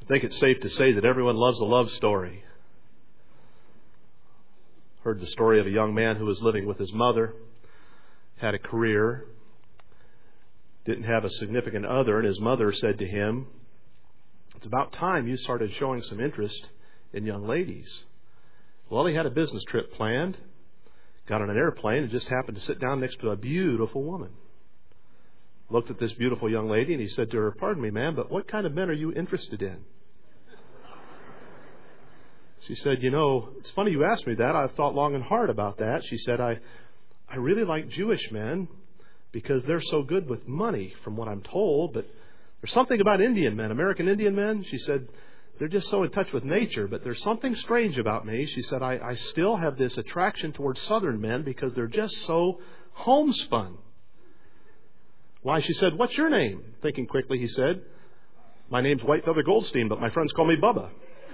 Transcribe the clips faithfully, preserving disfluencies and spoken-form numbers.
I think it's safe to say that everyone loves a love story. Heard the story of a young man who was living with his mother, had a career, didn't have a significant other, and his mother said to him, "It's about time you started showing some interest in young ladies." Well, he had a business trip planned, got on an airplane, and just happened to sit down next to a beautiful woman. Looked at this beautiful young lady, and he said to her, "Pardon me, ma'am, but what kind of men are you interested in?" She said, "You know, it's funny you asked me that. I've thought long and hard about that." She said, I, I really like Jewish men because they're so good with money, from what I'm told. But there's something about Indian men, American Indian men." She said, "They're just so in touch with nature. But there's something strange about me." She said, I, I still have this attraction towards Southern men because they're just so homespun." "Why," she said, "what's your name?" Thinking quickly, he said, "My name's White Feather Goldstein, but my friends call me Bubba."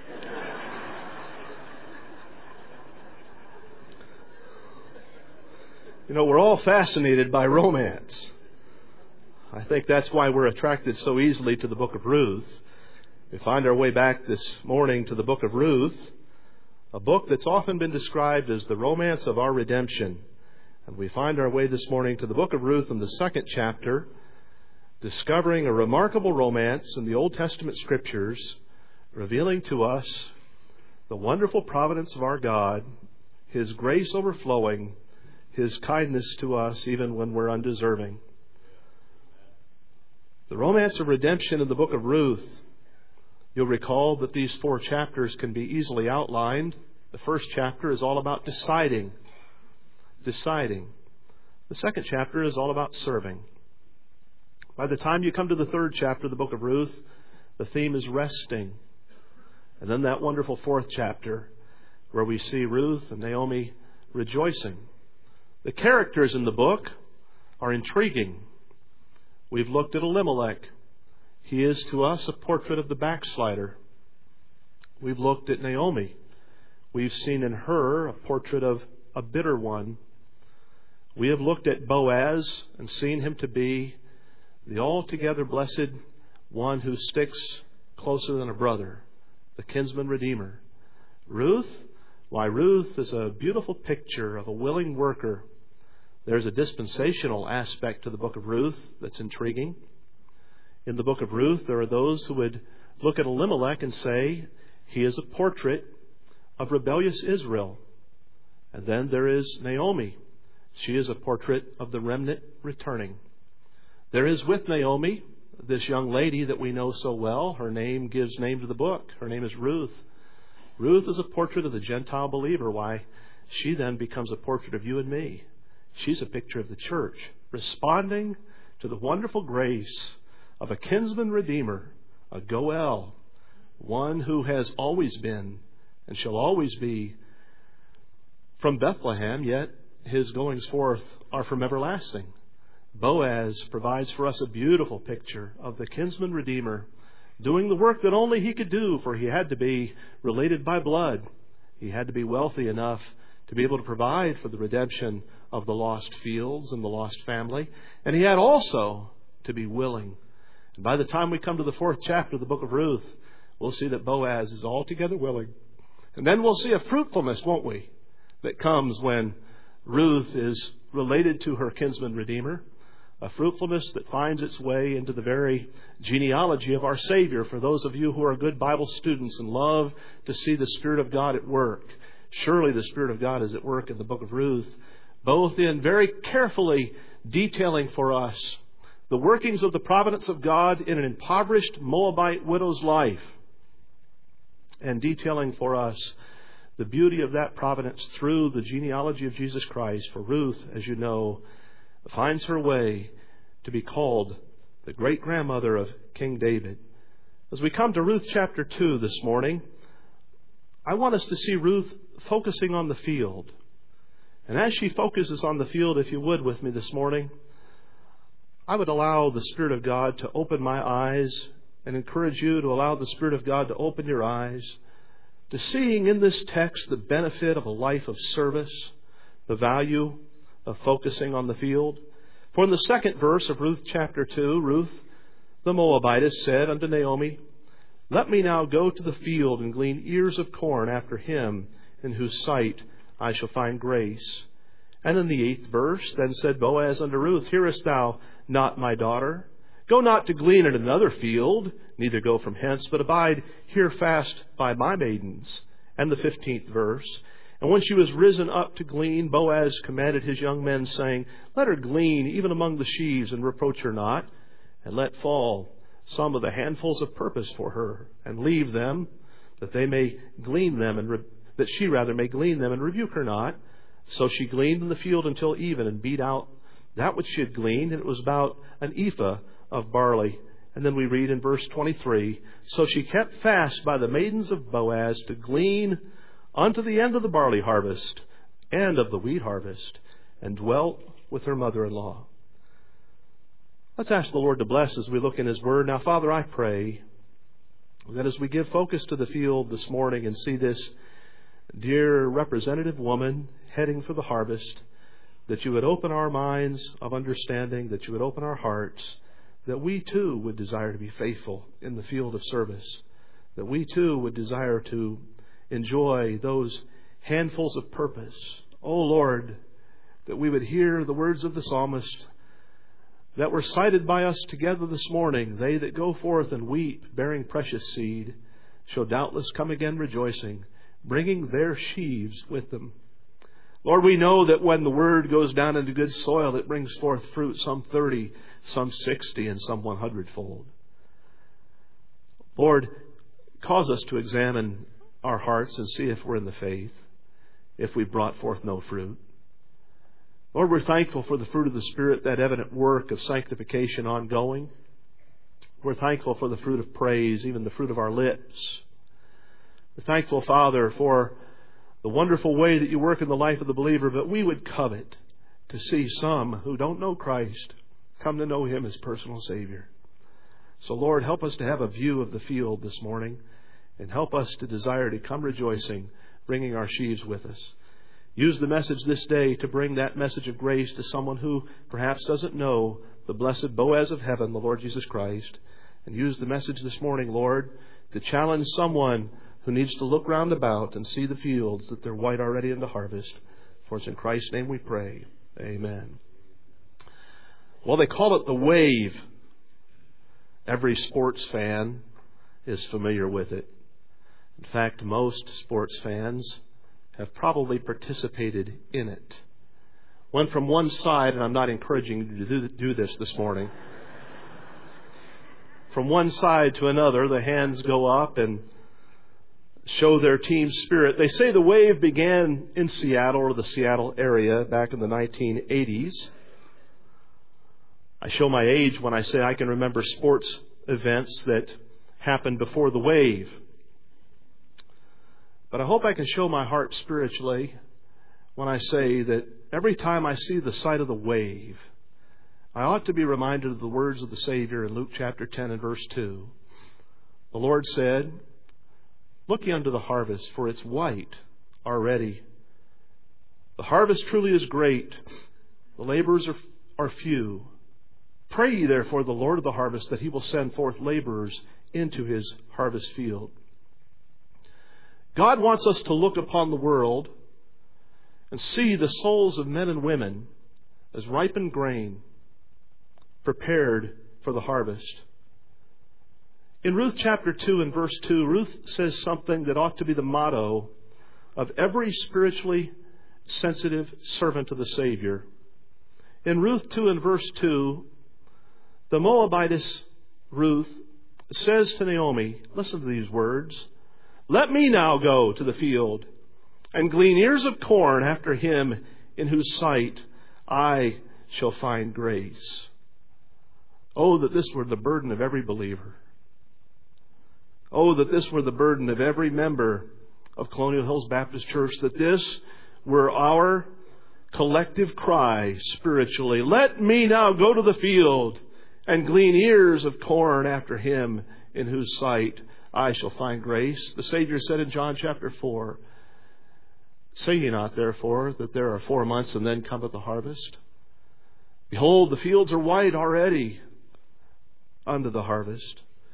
You know, we're all fascinated by romance. I think that's why we're attracted so easily to the book of Ruth. We find our way back this morning to the book of Ruth, a book that's often been described as the romance of our redemption. And we find our way this morning to the book of Ruth in the second chapter, discovering a remarkable romance in the Old Testament Scriptures, revealing to us the wonderful providence of our God, His grace overflowing, His kindness to us even when we're undeserving. The romance of redemption in the book of Ruth, you'll recall that these four chapters can be easily outlined. The first chapter is all about deciding. Deciding. The second chapter is all about serving. By the time you come to the third chapter of the book of Ruth, the theme is resting. And then that wonderful fourth chapter where we see Ruth and Naomi rejoicing. The characters in the book are intriguing. We've looked at Elimelech. He is to us a portrait of the backslider. We've looked at Naomi. We've seen in her a portrait of a bitter one. We have looked at Boaz and seen him to be the altogether blessed one who sticks closer than a brother, the kinsman redeemer. Ruth, why, Ruth is a beautiful picture of a willing worker. There's a dispensational aspect to the book of Ruth that's intriguing. In the book of Ruth, there are those who would look at Elimelech and say he is a portrait of rebellious Israel. And then there is Naomi. She is a portrait of the remnant returning. There is with Naomi this young lady that we know so well. Her name gives name to the book. Her name is Ruth. Ruth is a portrait of the Gentile believer. Why, she then becomes a portrait of you and me. She's a picture of the church, responding to the wonderful grace of a kinsman redeemer, a Goel, one who has always been and shall always be from Bethlehem, yet his goings forth are from everlasting. Boaz provides for us a beautiful picture of the kinsman redeemer doing the work that only he could do, for he had to be related by blood. He had to be wealthy enough to be able to provide for the redemption of the lost fields and the lost family. And he had also to be willing. And by the time we come to the fourth chapter of the book of Ruth, we'll see that Boaz is altogether willing. And then we'll see a fruitfulness, won't we, that comes when Ruth is related to her kinsman redeemer. A fruitfulness that finds its way into the very genealogy of our Savior. For those of you who are good Bible students and love to see the Spirit of God at work, surely the Spirit of God is at work in the book of Ruth, both in very carefully detailing for us the workings of the providence of God in an impoverished Moabite widow's life, and detailing for us the beauty of that providence through the genealogy of Jesus Christ. For Ruth, as you know, finds her way to be called the great-grandmother of King David. As we come to Ruth chapter two this morning, I want us to see Ruth focusing on the field. And as she focuses on the field, if you would with me this morning, I would allow the Spirit of God to open my eyes and encourage you to allow the Spirit of God to open your eyes to seeing in this text the benefit of a life of service, the value of focusing on the field. For in the second verse of Ruth chapter two, Ruth the Moabitess said unto Naomi, Let me now go to the field and glean ears of corn after him in whose sight I shall find grace. And in the eighth verse, then said Boaz unto Ruth, Hearest thou not, my daughter? Go not to glean in another field, neither go from hence, but abide here fast by my maidens. And the fifteenth verse, And when she was risen up to glean, Boaz commanded his young men, saying, Let her glean even among the sheaves, and reproach her not, and let fall some of the handfuls of purpose for her, and leave them, that they may glean them, and re- that she rather may glean them, and rebuke her not. So she gleaned in the field until even, and beat out that which she had gleaned, and it was about an ephah of barley. And then we read in verse twenty-three, So she kept fast by the maidens of Boaz to glean unto the end of the barley harvest and of the wheat harvest, and dwelt with her mother-in-law. Let's ask the Lord to bless as we look in His Word. Now, Father, I pray that as we give focus to the field this morning and see this dear representative woman heading for the harvest, that you would open our minds of understanding, that you would open our hearts, that we too would desire to be faithful in the field of service, that we too would desire to enjoy those handfuls of purpose. Oh Lord, that we would hear the words of the psalmist that were cited by us together this morning. They that go forth and weep, bearing precious seed, shall doubtless come again rejoicing, bringing their sheaves with them. Lord, we know that when the word goes down into good soil, it brings forth fruit, some thirty, some sixty, and some one hundredfold. Lord, cause us to examine our hearts and see if we're in the faith, if we've brought forth no fruit. Lord, we're thankful for the fruit of the Spirit, that evident work of sanctification ongoing. We're thankful for the fruit of praise, even the fruit of our lips. We're thankful, Father, for the wonderful way that you work in the life of the believer, but we would covet to see some who don't know Christ come to know Him as personal Savior. So, Lord, help us to have a view of the field this morning, and help us to desire to come rejoicing, bringing our sheaves with us. Use the message this day to bring that message of grace to someone who perhaps doesn't know the blessed Boaz of heaven, the Lord Jesus Christ. And use the message this morning, Lord, to challenge someone who needs to look round about and see the fields, that they're white already into harvest. For it's in Christ's name we pray. Amen. Well, they call it the wave. Every sports fan is familiar with it. In fact, most sports fans have probably participated in it. When from one side, and I'm not encouraging you to do this this morning, from one side to another, the hands go up and show their team spirit. They say the wave began in Seattle or the Seattle area back in the nineteen eighties. I show my age when I say I can remember sports events that happened before the wave. But I hope I can show my heart spiritually when I say that every time I see the sight of the wave, I ought to be reminded of the words of the Savior in Luke chapter ten and verse two. The Lord said, Look ye unto the harvest, for it's white already. The harvest truly is great. The laborers are, are few. Pray ye therefore the Lord of the harvest that He will send forth laborers into His harvest field. God wants us to look upon the world and see the souls of men and women as ripened grain, prepared for the harvest. In Ruth chapter two and verse two, Ruth says something that ought to be the motto of every spiritually sensitive servant of the Savior. In Ruth two and verse two, the Moabitess Ruth says to Naomi, listen to these words, Let me now go to the field and glean ears of corn after him in whose sight I shall find grace. Oh, that this were the burden of every believer. Oh, that this were the burden of every member of Colonial Hills Baptist Church, that this were our collective cry spiritually. Let me now go to the field and glean ears of corn after him in whose sight I shall find grace. The Savior said in John chapter four, Say ye not therefore that there are four months and then cometh the harvest? Behold, the fields are white already unto the harvest.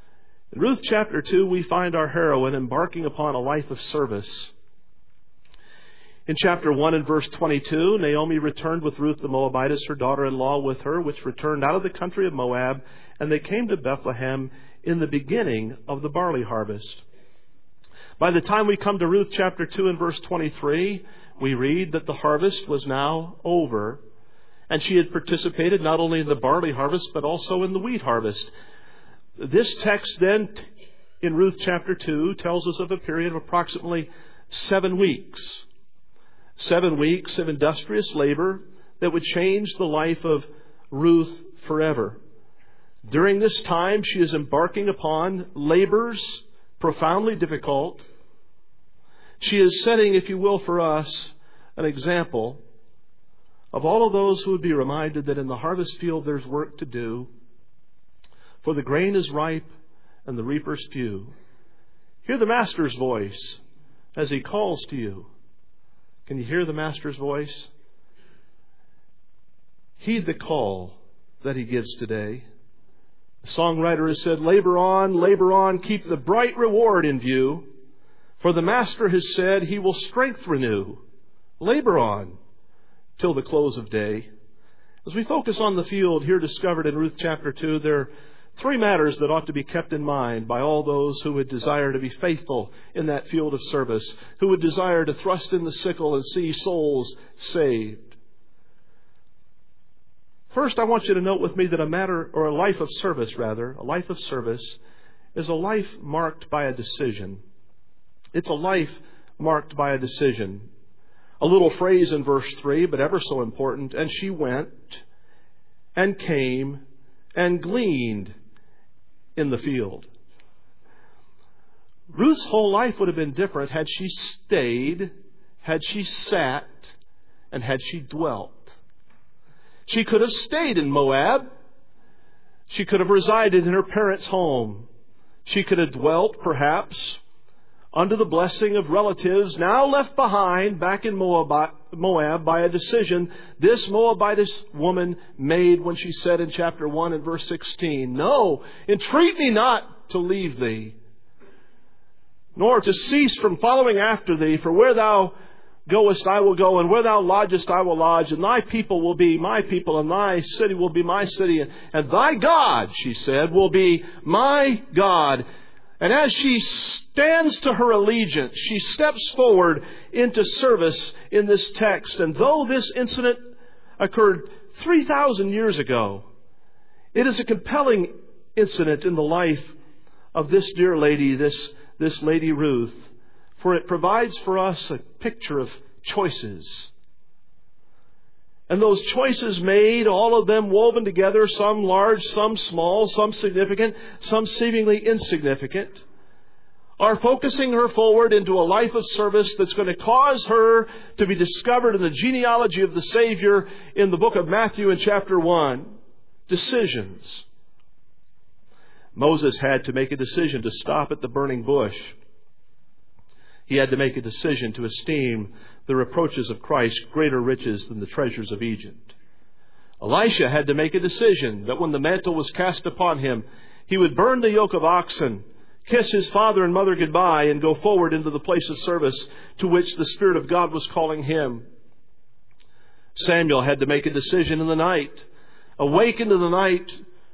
In Ruth chapter two, we find our heroine embarking upon a life of service. In chapter one and verse twenty-two, Naomi returned with Ruth the Moabitess, her daughter-in-law, with her, which returned out of the country of Moab, and they came to Bethlehem in the beginning of the barley harvest. By the time we come to Ruth chapter two and verse twenty-three, we read that the harvest was now over, and she had participated not only in the barley harvest, but also in the wheat harvest. This text then, in Ruth chapter two, tells us of a period of approximately seven weeks. Seven weeks of industrious labor that would change the life of Ruth forever. During this time, she is embarking upon labors profoundly difficult. She is setting, if you will, for us, an example of all of those who would be reminded that in the harvest field there's work to do. For the grain is ripe and the reapers few. Hear the Master's voice as He calls to you. Can you hear the Master's voice? Heed the call that He gives today. The songwriter has said, labor on, labor on, keep the bright reward in view. For the Master has said He will strength renew. Labor on till the close of day. As we focus on the field here discovered in Ruth chapter two, there are three matters that ought to be kept in mind by all those who would desire to be faithful in that field of service, who would desire to thrust in the sickle and see souls saved. First, I want you to note with me that a matter, or a life of service rather, a life of service is a life marked by a decision. It's a life marked by a decision. A little phrase in verse three, but ever so important. And she went and came and gleaned in the field. Ruth's whole life would have been different had she stayed, had she sat, and had she dwelt. She could have stayed in Moab. She could have resided in her parents' home. She could have dwelt, perhaps, under the blessing of relatives now left behind back in Moab, Moab by a decision this Moabitess woman made when she said in chapter one and verse sixteen, "No, entreat me not to leave thee, nor to cease from following after thee, for where thou goest I will go, and where thou lodgest I will lodge, and thy people will be my people, and thy city will be my city, and, and thy God," she said, "will be my God." And as she stands to her allegiance, she steps forward into service in this text. And though this incident occurred three thousand years ago, it is a compelling incident in the life of this dear lady, this, this Lady Ruth, for it provides for us a picture of choices. And those choices made, all of them woven together, some large, some small, some significant, some seemingly insignificant, are focusing her forward into a life of service that's going to cause her to be discovered in the genealogy of the Savior in the book of Matthew in chapter one. Decisions. Moses had to make a decision to stop at the burning bush. He had to make a decision to esteem the reproaches of Christ greater riches than the treasures of Egypt. Elisha had to make a decision that when the mantle was cast upon him, he would burn the yoke of oxen, kiss his father and mother goodbye, and go forward into the place of service to which the Spirit of God was calling him. Samuel had to make a decision in the night, awake into the night,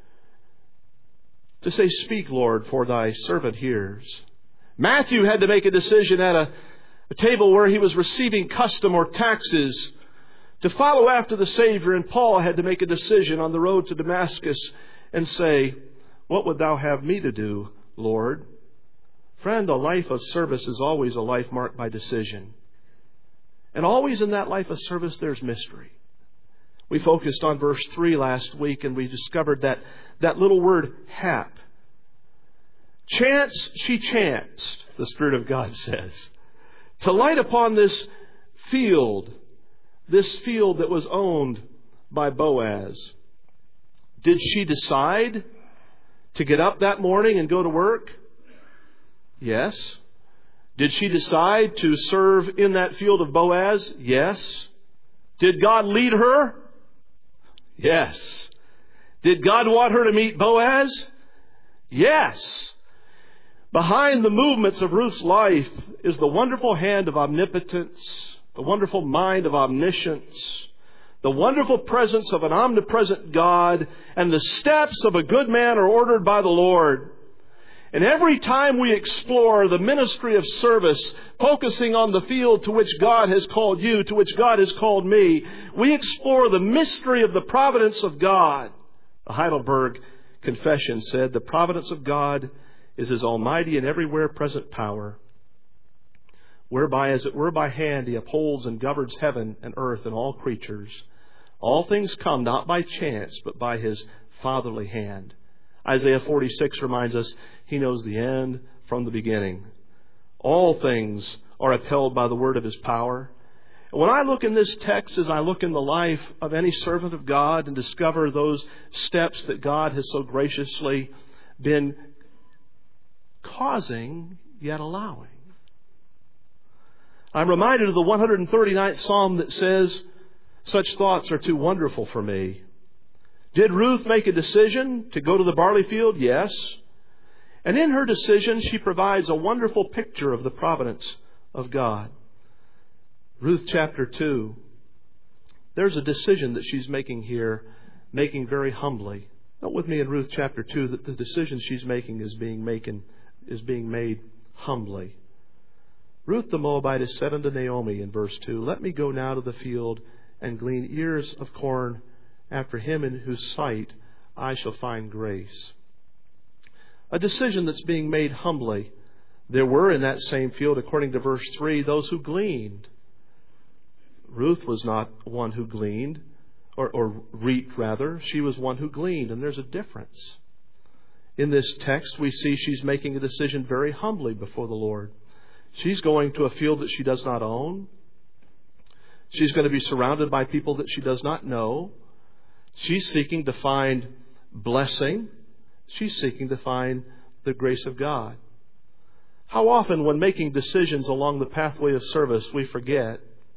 to say, "Speak, Lord, for thy servant hears." Matthew had to make a decision at a, a table where he was receiving custom or taxes to follow after the Savior. And Paul had to make a decision on the road to Damascus and say, "What would thou have me to do, Lord?" Friend, a life of service is always a life marked by decision. And always in that life of service there's mystery. We focused on verse three last week, and we discovered that, that little word, hap. Chance she chanced, the Spirit of God says, to light upon this field, this field that was owned by Boaz. Did she decide to get up that morning and go to work? Yes. Did she decide to serve in that field of Boaz? Yes. Did God lead her? Yes. Did God want her to meet Boaz? Yes. Behind the movements of Ruth's life is the wonderful hand of omnipotence, the wonderful mind of omniscience, the wonderful presence of an omnipresent God, and the steps of a good man are ordered by the Lord. And every time we explore the ministry of service, focusing on the field to which God has called you, to which God has called me, we explore the mystery of the providence of God. The Heidelberg Confession said, "The providence of God is His almighty and everywhere present power, whereby, as it were by hand, He upholds and governs heaven and earth and all creatures. All things come not by chance, but by His fatherly hand." Isaiah forty-six reminds us He knows the end from the beginning. All things are upheld by the word of His power. And when I look in this text, as I look in the life of any servant of God and discover those steps that God has so graciously been causing, yet allowing, I'm reminded of the one hundred thirty-ninth Psalm that says, "Such thoughts are too wonderful for me." Did Ruth make a decision to go to the barley field? Yes. And in her decision, she provides a wonderful picture of the providence of God. Ruth chapter two. There's a decision that she's making here, making very humbly. Note with me in Ruth chapter two that the decision she's making is being making, is being made humbly. Ruth the Moabitess said unto Naomi in verse two, "Let me go now to the field and glean ears of corn after him in whose sight I shall find grace." A decision that's being made humbly. There were in that same field, according to verse three, those who gleaned. Ruth was not one who gleaned, or, or reaped rather. She was one who gleaned, and there's a difference. In this text, we see she's making a decision very humbly before the Lord. She's going to a field that she does not own. She's going to be surrounded by people that she does not know. She's seeking to find blessing. She's seeking to find the grace of God. How often when making decisions along the pathway of service, we forget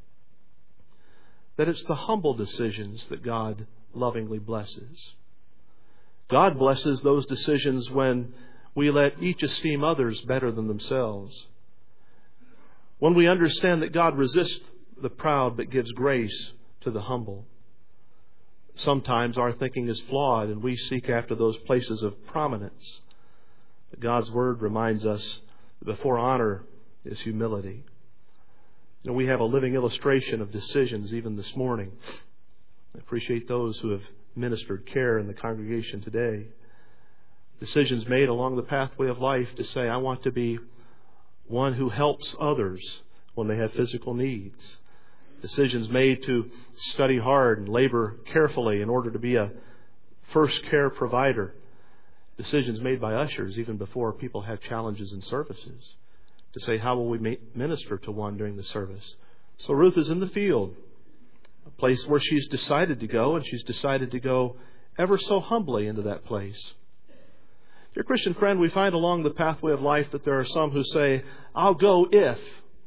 that it's the humble decisions that God lovingly blesses. God blesses those decisions when we let each esteem others better than themselves. When we understand that God resists the proud but gives grace to the humble. Sometimes our thinking is flawed and we seek after those places of prominence. God's Word reminds us that before honor is humility. You know, we have a living illustration of decisions even this morning. I appreciate those who have ministered care in the congregation today. Decisions made along the pathway of life to say, I want to be one who helps others when they have physical needs. Decisions made to study hard and labor carefully in order to be a first care provider. Decisions made by ushers even before people have challenges in services. To say, how will we minister to one during the service? So Ruth is in the field, a place where she's decided to go, and she's decided to go ever so humbly into that place. Dear Christian friend, we find along the pathway of life that there are some who say, I'll go if.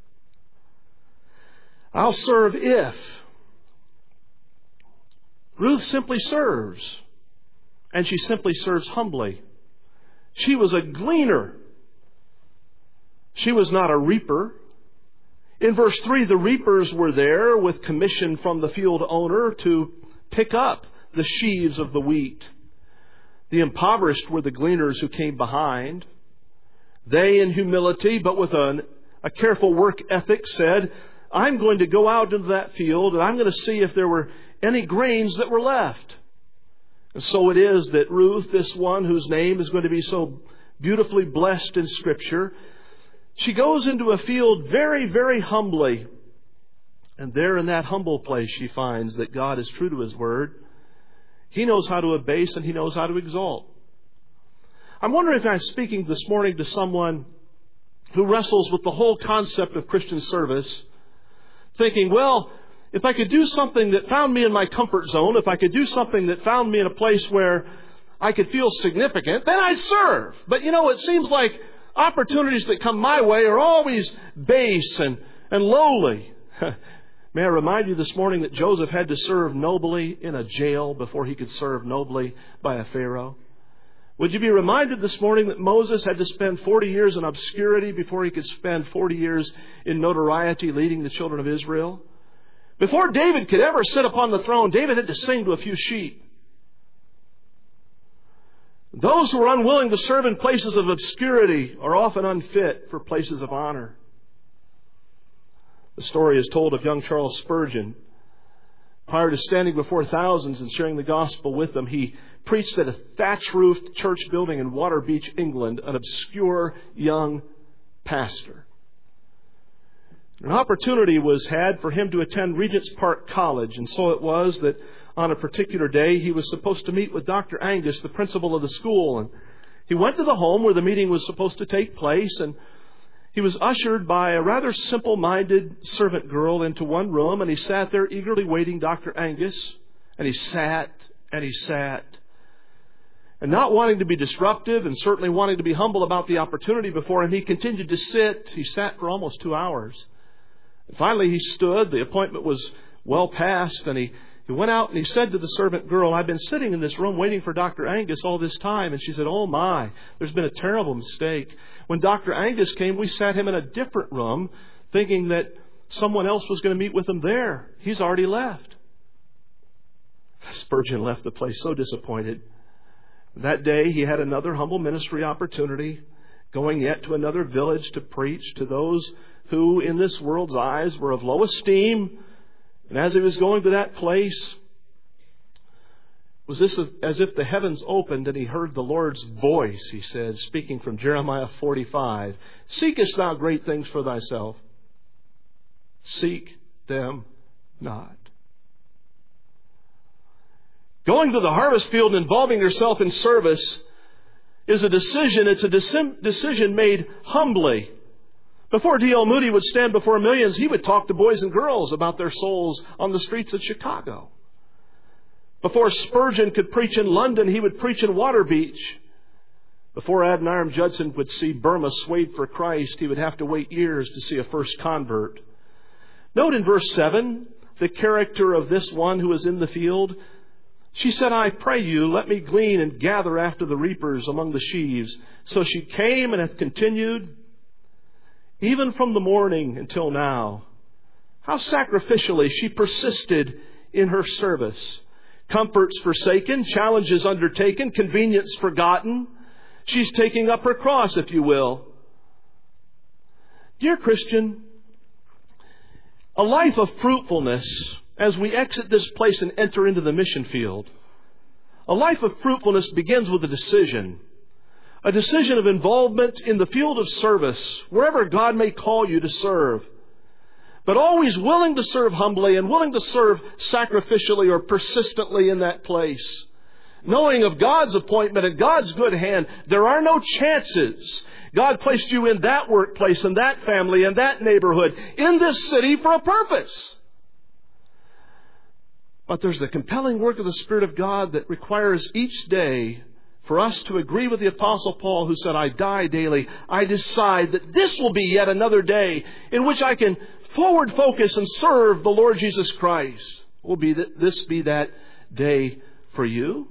I'll serve if. Ruth simply serves. And she simply serves humbly. She was a gleaner. She was not a reaper. In verse three, the reapers were there with commission from the field owner to pick up the sheaves of the wheat. The impoverished were the gleaners who came behind. They, in humility, but with an, a careful work ethic, said, I'm going to go out into that field and I'm going to see if there were any grains that were left. And so it is that Ruth, this one whose name is going to be so beautifully blessed in Scripture, she goes into a field very, very humbly. And there in that humble place she finds that God is true to His Word. He knows how to abase and He knows how to exalt. I'm wondering if I'm speaking this morning to someone who wrestles with the whole concept of Christian service, thinking, well, if I could do something that found me in my comfort zone, if I could do something that found me in a place where I could feel significant, then I'd serve. But you know, it seems like opportunities that come my way are always base and, and lowly. May I remind you this morning that Joseph had to serve nobly in a jail before he could serve nobly by a Pharaoh. Would you be reminded this morning that Moses had to spend forty years in obscurity before he could spend forty years in notoriety leading the children of Israel? Before David could ever sit upon the throne, David had to sing to a few sheep. Those who are unwilling to serve in places of obscurity are often unfit for places of honor. The story is told of young Charles Spurgeon. Prior to standing before thousands and sharing the gospel with them, he preached at a thatch-roofed church building in Waterbeach, England, an obscure young pastor. An opportunity was had for him to attend Regent's Park College, and so it was that on a particular day he was supposed to meet with Doctor Angus, the principal of the school. And he went to the home where the meeting was supposed to take place, and he was ushered by a rather simple-minded servant girl into one room, and he sat there eagerly waiting Doctor Angus. And he sat, and he sat. And not wanting to be disruptive, and certainly wanting to be humble about the opportunity before him, he continued to sit. He sat for almost two hours. And finally he stood. The appointment was well past, and he, he went out and he said to the servant girl, "I've been sitting in this room waiting for Doctor Angus all this time." And she said, "Oh my, there's been a terrible mistake. When Doctor Angus came, we sat him in a different room, thinking that someone else was going to meet with him there. He's already left." Spurgeon left the place so disappointed. That day he had another humble ministry opportunity, going yet to another village to preach to those who in this world's eyes were of low esteem. And as he was going to that place, was this as if the heavens opened and he heard the Lord's voice, he said, speaking from Jeremiah forty-five. "Seekest thou great things for thyself? Seek them not." Going to the harvest field and involving yourself in service is a decision. It's a decision made humbly. Before D L Moody would stand before millions, he would talk to boys and girls about their souls on the streets of Chicago. Before Spurgeon could preach in London, he would preach in Waterbeach. Before Adoniram Judson would see Burma swayed for Christ, he would have to wait years to see a first convert. Note in verse seven the character of this one who is in the field. She said, "I pray you, let me glean and gather after the reapers among the sheaves." So she came and hath continued even from the morning until now. How sacrificially she persisted in her service. Comforts forsaken, challenges undertaken, convenience forgotten. She's taking up her cross, if you will. Dear Christian, a life of fruitfulness as we exit this place and enter into the mission field. A life of fruitfulness begins with a decision. A decision of involvement in the field of service, wherever God may call you to serve. But always willing to serve humbly and willing to serve sacrificially or persistently in that place. Knowing of God's appointment and God's good hand, there are no chances. God placed you in that workplace, in that family, in that neighborhood, in this city for a purpose. But there's the compelling work of the Spirit of God that requires each day for us to agree with the Apostle Paul, who said, "I die daily. I decide that this will be yet another day in which I can forward focus and serve the Lord Jesus Christ." Will be that this be that day for you?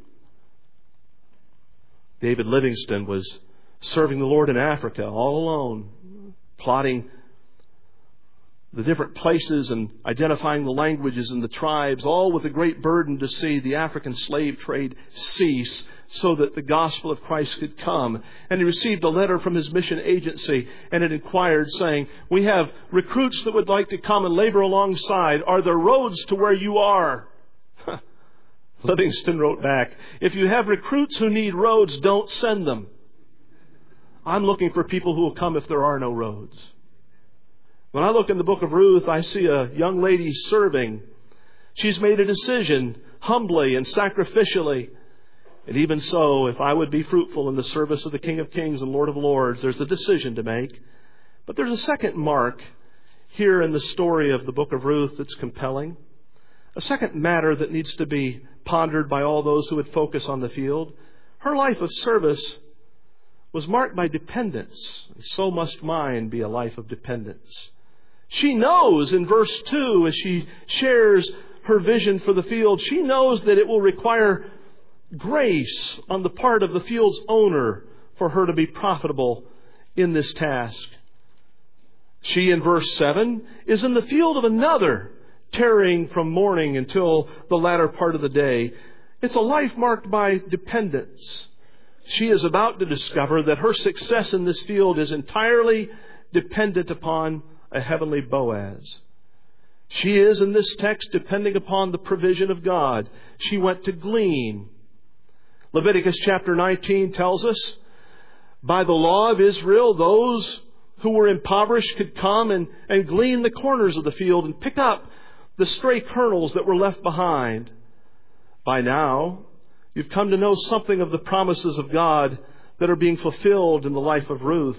David Livingstone was serving the Lord in Africa all alone, plotting the different places and identifying the languages and the tribes, all with a great burden to see the African slave trade cease so that the gospel of Christ could come. And he received a letter from his mission agency, and it inquired, saying, "We have recruits that would like to come and labor alongside. Are there roads to where you are?" Livingstone wrote back, "If you have recruits who need roads, don't send them. I'm looking for people who will come if there are no roads." When I look in the book of Ruth, I see a young lady serving. She's made a decision humbly and sacrificially. And even so, if I would be fruitful in the service of the King of Kings and Lord of Lords, there's a decision to make. But there's a second mark here in the story of the book of Ruth that's compelling. A second matter that needs to be pondered by all those who would focus on the field. Her life of service was marked by dependence. And so must mine be a life of dependence. She knows in verse two, as she shares her vision for the field, she knows that it will require grace on the part of the field's owner for her to be profitable in this task. She, in verse seven, is in the field of another, tarrying from morning until the latter part of the day. It's a life marked by dependence. She is about to discover that her success in this field is entirely dependent upon a heavenly Boaz. She is, in this text, depending upon the provision of God. She went to glean. Leviticus chapter nineteen tells us, by the law of Israel, those who were impoverished could come and, and glean the corners of the field and pick up the stray kernels that were left behind. By now, you've come to know something of the promises of God that are being fulfilled in the life of Ruth.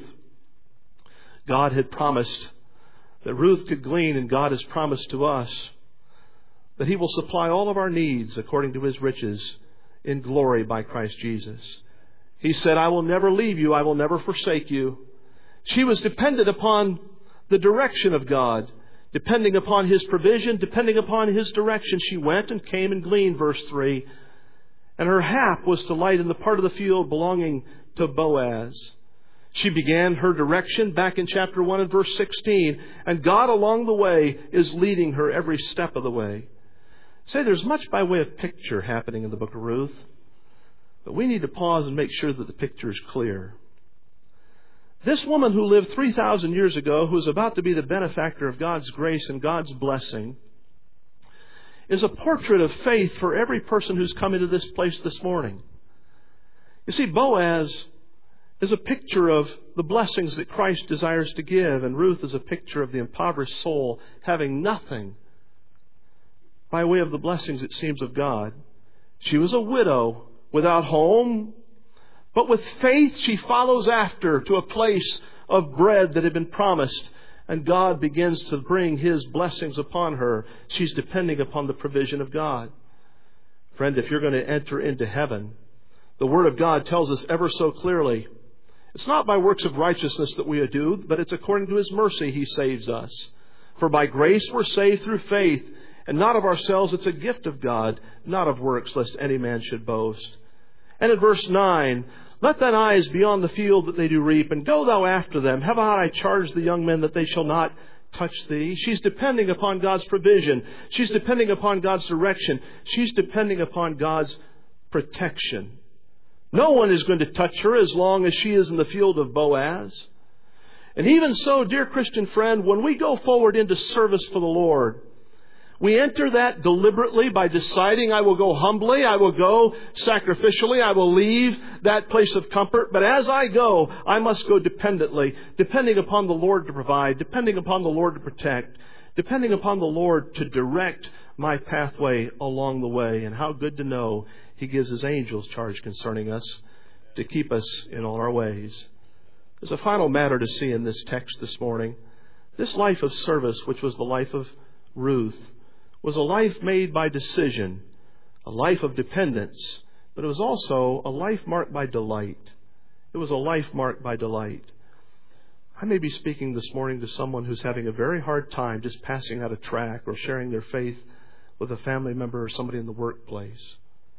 God had promised that Ruth could glean, and God has promised to us that He will supply all of our needs according to His riches in glory by Christ Jesus. He said, I will never leave you, I will never forsake you. She was dependent upon the direction of God, depending upon His provision, depending upon His direction. She went and came and gleaned, verse three. And her hap was to light in the part of the field belonging to Boaz. She began her direction back in chapter one and verse sixteen. And God along the way is leading her every step of the way. Say, there's much by way of picture happening in the book of Ruth. But we need to pause and make sure that the picture is clear. This woman who lived three thousand years ago, who is about to be the benefactor of God's grace and God's blessing, is a portrait of faith for every person who's come into this place this morning. You see, Boaz is a picture of the blessings that Christ desires to give, and Ruth is a picture of the impoverished soul having nothing by way of the blessings, it seems, of God. She was a widow without home, but with faith she follows after to a place of bread that had been promised, and God begins to bring His blessings upon her. She's depending upon the provision of God. Friend, if you're going to enter into heaven, the Word of God tells us ever so clearly, it's not by works of righteousness that we do, but it's according to His mercy He saves us. For by grace we're saved through faith, and not of ourselves, it's a gift of God, not of works, lest any man should boast. And in verse nine, let thine eyes be on the field that they do reap, and go thou after them. Have not I charged the young men that they shall not touch thee? She's depending upon God's provision. She's depending upon God's direction. She's depending upon God's protection. No one is going to touch her as long as she is in the field of Boaz. And even so, dear Christian friend, when we go forward into service for the Lord, we enter that deliberately by deciding, I will go humbly, I will go sacrificially, I will leave that place of comfort. But as I go, I must go dependently, depending upon the Lord to provide, depending upon the Lord to protect, depending upon the Lord to direct my pathway along the way. And how good to know He gives His angels charge concerning us to keep us in all our ways. There's a final matter to see in this text this morning. This life of service, which was the life of Ruth, was a life made by decision, a life of dependence, but it was also a life marked by delight. It was a life marked by delight. I may be speaking this morning to someone who's having a very hard time just passing out a tract or sharing their faith with a family member or somebody in the workplace.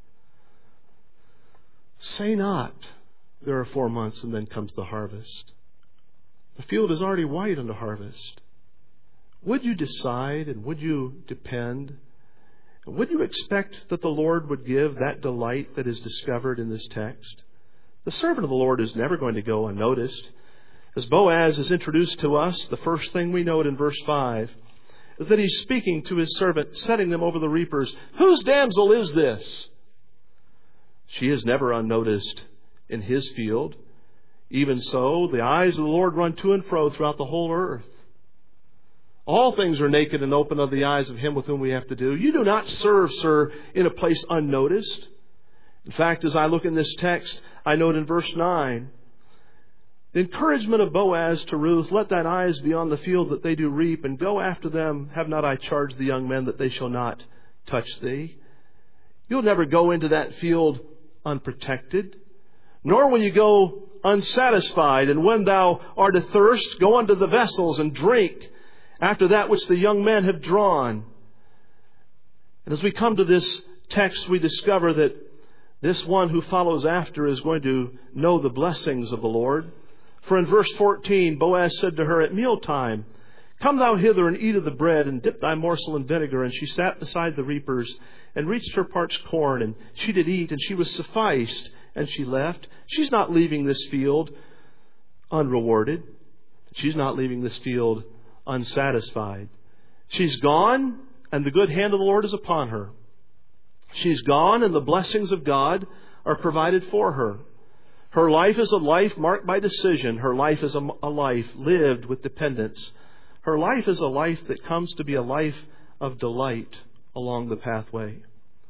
Say not, there are four months and then comes the harvest. The field is already white unto harvest. Would you decide and would you depend? Would you expect that the Lord would give that delight that is discovered in this text? The servant of the Lord is never going to go unnoticed. As Boaz is introduced to us, the first thing we note in verse five is that he's speaking to his servant, setting them over the reapers. Whose damsel is this? She is never unnoticed in his field. Even so, the eyes of the Lord run to and fro throughout the whole earth. All things are naked and open of the eyes of Him with whom we have to do. You do not serve, sir, in a place unnoticed. In fact, as I look in this text, I note in verse nine, the encouragement of Boaz to Ruth, let thine eyes be on the field that they do reap, and go after them. Have not I charged the young men that they shall not touch thee? You'll never go into that field unprotected, nor will you go unsatisfied. And when thou art athirst, go unto the vessels and drink after that which the young men have drawn. And as we come to this text, we discover that This one who follows after is going to know the blessings of the Lord. For in verse fourteen, Boaz said to her at mealtime, "Come thou hither and eat of the bread, and dip thy morsel in vinegar." And she sat beside the reapers, and reached her parched corn, and she did eat, and she was sufficed, and she left. She's not leaving this field unrewarded. She's not leaving this field unsatisfied. She's gone, and the good hand of the Lord is upon her. She's gone, and the blessings of God are provided for her. Her life is a life marked by decision. Her life is a, a life lived with dependence. Her life is a life that comes to be a life of delight along the pathway.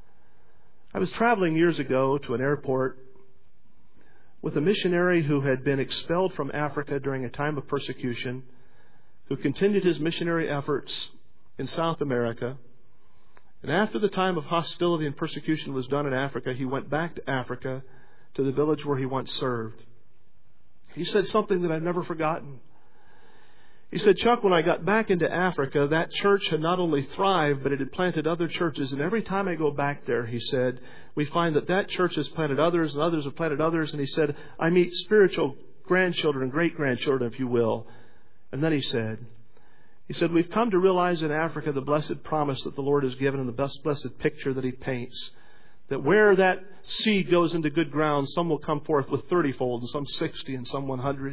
I was traveling years ago to an airport with a missionary who had been expelled from Africa during a time of persecution, who continued his missionary efforts in South America. And after the time of hostility and persecution was done in Africa, he went back to Africa, to the village where he once served. He said something that I've never forgotten. He said, "Chuck, when I got back into Africa, that church had not only thrived, but it had planted other churches. And every time I go back there," he said, "we find that that church has planted others, and others have planted others." And he said, "I meet spiritual grandchildren and great-grandchildren, if you will." And then he said, He said, "We've come to realize in Africa the blessed promise that the Lord has given and the best blessed picture that He paints. That where that seed goes into good ground, some will come forth with thirty-fold, and some sixty, and some one hundred.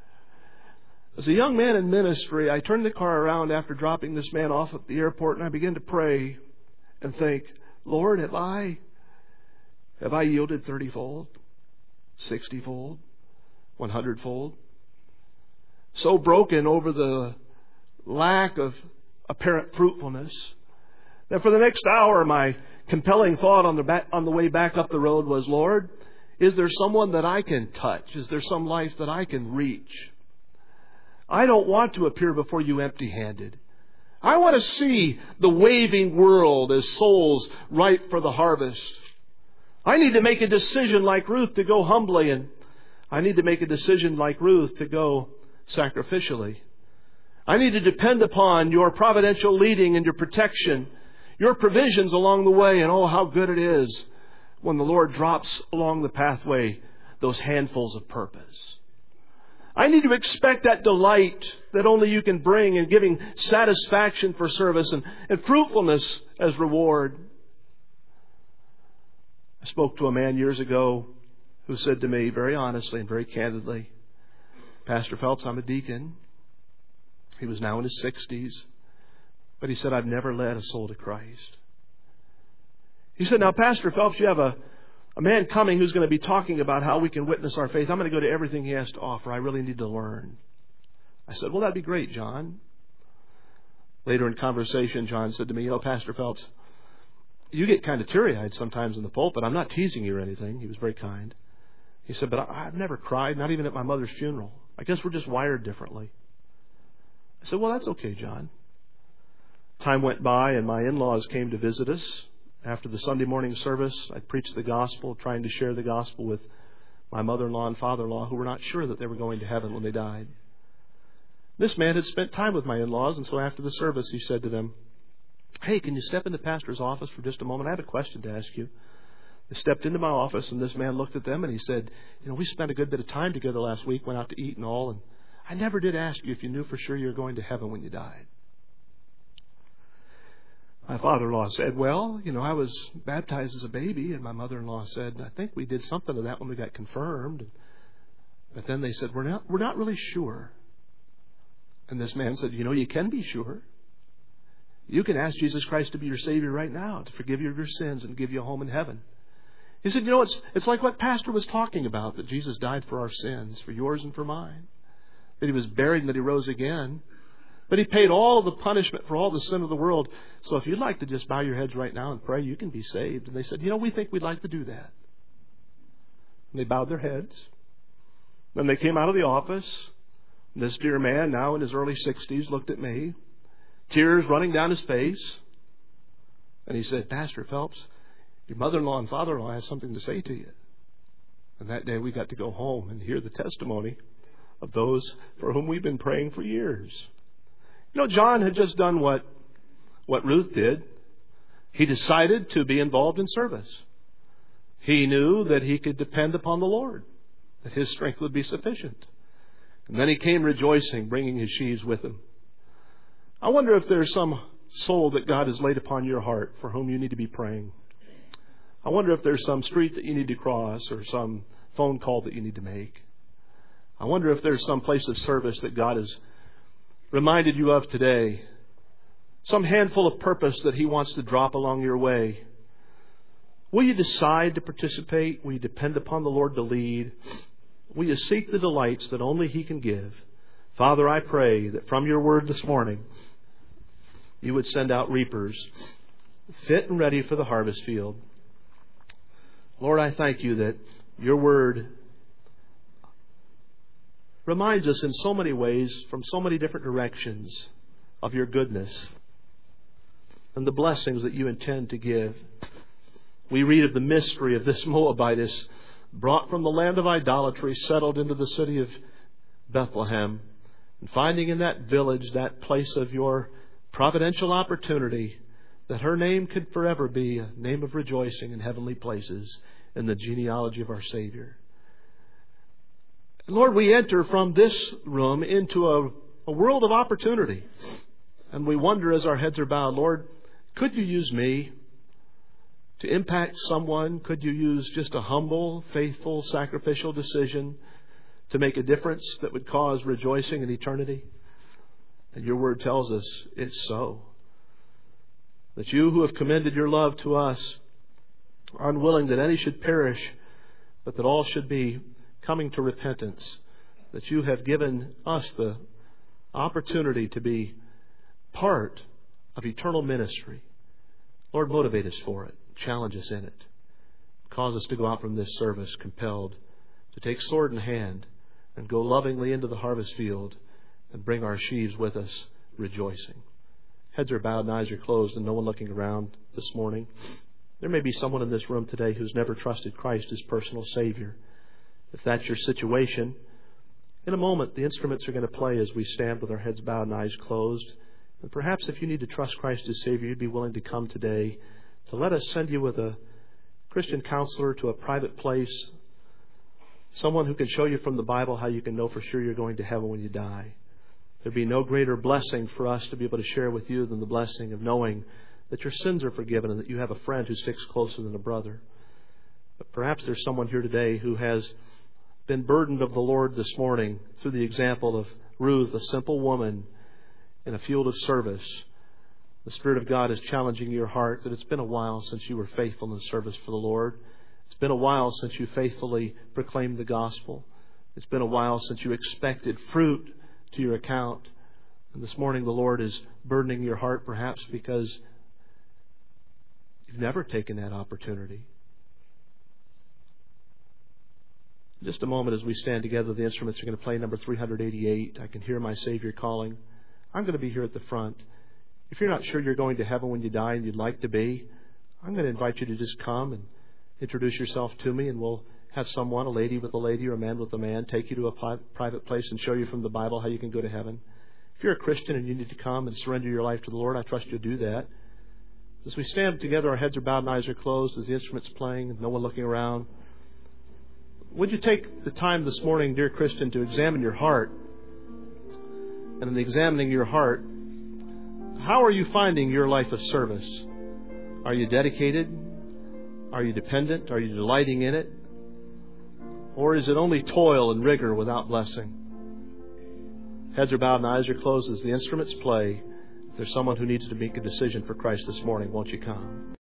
As a young man in ministry, I turned the car around after dropping this man off at the airport, and I began to pray and think, "Lord, have I, have I yielded thirty-fold, sixty-fold, one hundred-fold? So broken over the lack of apparent fruitfulness that for the next hour my compelling thought on the back, on the way back up the road was, Lord, is there someone that I can touch? Is there some life that I can reach? I don't want to appear before you empty-handed. I want to see the waving world as souls ripe for the harvest. I need to make a decision like Ruth to go humbly, and I need to make a decision like Ruth to go sacrificially. I need to depend upon your providential leading and your protection, your provisions along the way. And oh, how good it is when the Lord drops along the pathway those handfuls of purpose. I need to expect that delight that only you can bring in giving satisfaction for service and, and fruitfulness as reward. I spoke to a man years ago who said to me very honestly and very candidly, "Pastor Phelps, I'm a deacon." He was now in his sixties. But he said, "I've never led a soul to Christ." He said, "Now, Pastor Phelps, you have a, a man coming who's going to be talking about how we can witness our faith. I'm going to go to everything he has to offer. I really need to learn." I said, "Well, that'd be great, John." Later in conversation, John said to me, "You know, Pastor Phelps, you get kind of teary-eyed sometimes in the pulpit. I'm not teasing you or anything." He was very kind. He said, "But I've never cried, not even at my mother's funeral. I guess we're just wired differently." I said, "Well, that's okay, John." Time went by and my in-laws came to visit us. After the Sunday morning service, I preached the gospel, trying to share the gospel with my mother-in-law and father-in-law, who were not sure that they were going to heaven when they died. This man had spent time with my in-laws, and so after the service he said to them, "Hey, can you step into the pastor's office for just a moment? I have a question to ask you." They stepped into my office, and this man looked at them and he said, "You know, we spent a good bit of time together last week, went out to eat and all, and I never did ask you if you knew for sure you were going to heaven when you died." My father-in-law said, "Well, you know, I was baptized as a baby." And my mother-in-law said, "I think we did something of that when we got confirmed." But then they said, we're not, we're not really sure." And this man said, "You know, you can be sure. You can ask Jesus Christ to be your Savior right now, to forgive you of your sins and give you a home in heaven." He said, "You know, it's, it's like what Pastor was talking about, that Jesus died for our sins, for yours and for mine. That He was buried and that He rose again. But He paid all of the punishment for all the sin of the world. So if you'd like to just bow your heads right now and pray, you can be saved." And they said, "You know, we think we'd like to do that." And they bowed their heads. Then they came out of the office. This dear man, now in his early sixties, looked at me, tears running down his face. And he said, "Pastor Phelps, your mother-in-law and father-in-law have something to say to you." And that day we got to go home and hear the testimony of those for whom we've been praying for years. You know, John had just done what, what Ruth did. He decided to be involved in service. He knew that he could depend upon the Lord, that his strength would be sufficient. And then he came rejoicing, bringing his sheaves with him. I wonder if there's some soul that God has laid upon your heart for whom you need to be praying. I wonder if there's some street that you need to cross or some phone call that you need to make. I wonder if there's some place of service that God has reminded you of today. Some handful of purpose that He wants to drop along your way. Will you decide to participate? Will you depend upon the Lord to lead? Will you seek the delights that only He can give? Father, I pray that from your word this morning, you would send out reapers fit and ready for the harvest field. Lord, I thank you that your word reminds us in so many ways, from so many different directions, of your goodness and the blessings that you intend to give. We read of the mystery of this Moabitess brought from the land of idolatry, settled into the city of Bethlehem, and finding in that village that place of your providential opportunity, that her name could forever be a name of rejoicing in heavenly places in the genealogy of our Savior. And Lord, we enter from this room into a, a world of opportunity. And we wonder as our heads are bowed, Lord, could you use me to impact someone? Could you use just a humble, faithful, sacrificial decision to make a difference that would cause rejoicing in eternity? And your word tells us it's so. That you who have commended your love to us are unwilling that any should perish, but that all should be coming to repentance. That you have given us the opportunity to be part of eternal ministry. Lord, motivate us for it. Challenge us in it. Cause us to go out from this service compelled to take sword in hand and go lovingly into the harvest field and bring our sheaves with us rejoicing. Heads are bowed and eyes are closed and no one looking around this morning. There may be someone in this room today who's never trusted Christ as personal Savior. If that's your situation, in a moment the instruments are going to play as we stand with our heads bowed and eyes closed. And perhaps if you need to trust Christ as Savior, you'd be willing to come today to let us send you with a Christian counselor to a private place, someone who can show you from the Bible how you can know for sure you're going to heaven when you die. There'd be no greater blessing for us to be able to share with you than the blessing of knowing that your sins are forgiven and that you have a friend who sticks closer than a brother. But perhaps there's someone here today who has been burdened of the Lord this morning through the example of Ruth, a simple woman in a field of service. The Spirit of God is challenging your heart that it's been a while since you were faithful in service for the Lord. It's been a while since you faithfully proclaimed the gospel. It's been a while since you expected fruit to your account. And this morning the Lord is burdening your heart perhaps because you've never taken that opportunity. In just a moment as we stand together, the instruments are going to play number three eighty-eight. I can hear my Savior calling. I'm going to be here at the front. If you're not sure you're going to heaven when you die and you'd like to be, I'm going to invite you to just come and introduce yourself to me, and we'll have someone, a lady with a lady or a man with a man, take you to a private place and show you from the Bible how you can go to heaven. If you're a Christian and you need to come and surrender your life to the Lord, I trust you'll do that. As we stand together, our heads are bowed and eyes are closed as the instrument's playing and no one looking around. Would you take the time this morning, dear Christian, to examine your heart? And in examining your heart, how are you finding your life of service? Are you dedicated? Are you dependent? Are you delighting in it? Or is it only toil and rigor without blessing? Heads are bowed and eyes are closed as the instruments play. If there's someone who needs to make a decision for Christ this morning, won't you come?